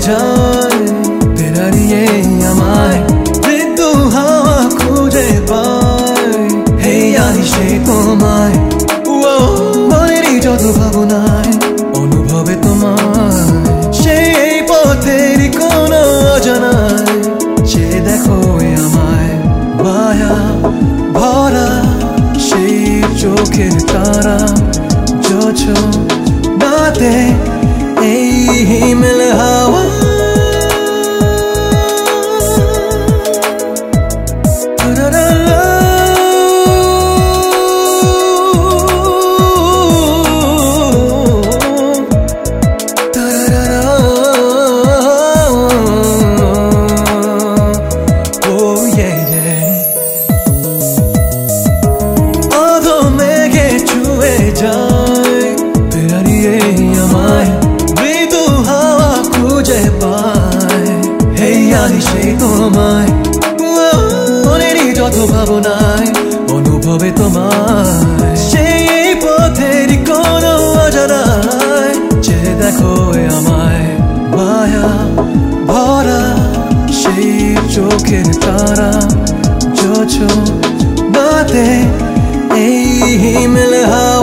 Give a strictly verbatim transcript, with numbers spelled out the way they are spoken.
যায় বেড়ারিয়ে আমায় মৃত্যু হাওয়া খুঁজে পায় হেই আইসে তোমায় মনেরই যত ভাবনায় অনুভবে তোমায় সেই পথের কোন অজানায় যে দেখো আমায় মায়া ভরা সেই চোখের তারা যোছনাতে এই হিমেল হাওয়া যায় বেড়ারিয়ে আমায় মৃদু হাওয়া খুঁজে পায় হেই আইসে তোমায় মনেরই যত ভাবনায় অনুভবে তোমায় সেই পথের কোন অজানায় যে দেখো আমায় মায়া ভরা সেই চোখের তারা যোছনাতে এই হিমেল হাওয়া